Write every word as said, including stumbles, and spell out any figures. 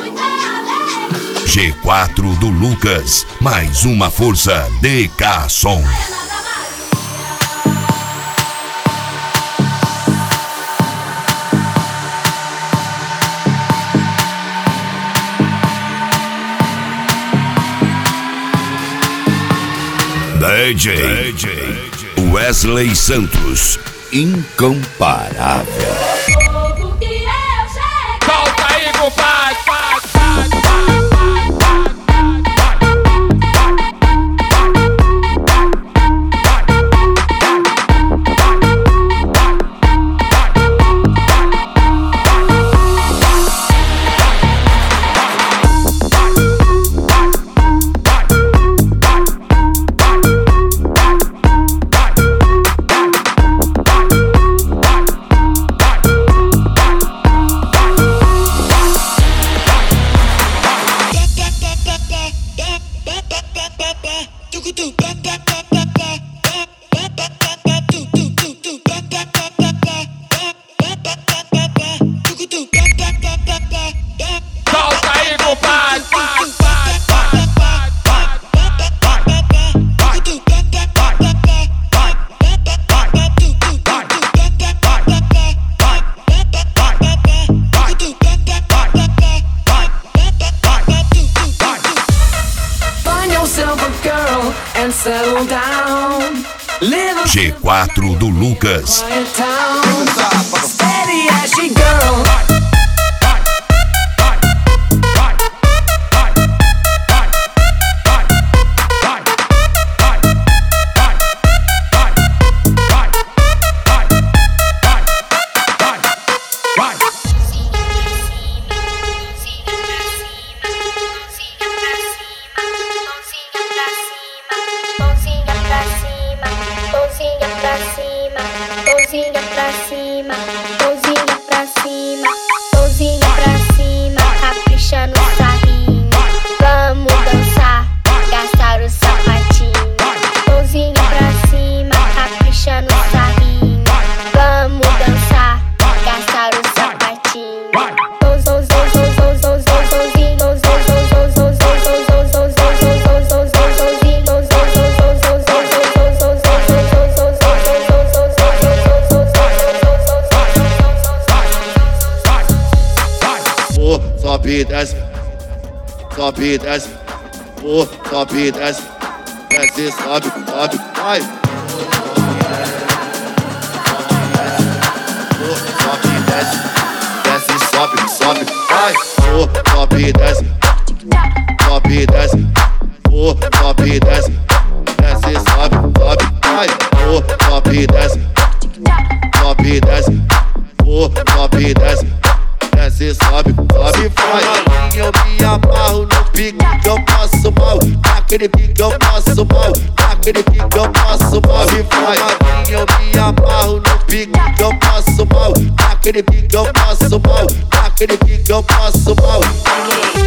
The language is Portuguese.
G quatro do Lucas, mais uma força D K Som. D J, D J Wesley Santos, incomparável. Solta aí, compadre. G quatro do Lucas. Sobe, desce, sobe, desce, oh, sobe, desce, desce, sobe, sobe, vai. Oh, sobe, desce, desce, sobe, sobe, vai. Oh, sobe, desce, sobe, desce, oh, sobe, desce, desce, sobe, sobe, vai. Oh, sobe, desce, sobe, desce, oh, sobe, desce. Desce, sobe, sobe, vai. Eu me amarro no pique que eu passo mal. Naquele pique que eu passo mal. Naquele pique que eu passo mal. E vai. Eu me amarro no pique que eu passo mal. Naquele pique que eu passo mal. Naquele pique que eu passo mal.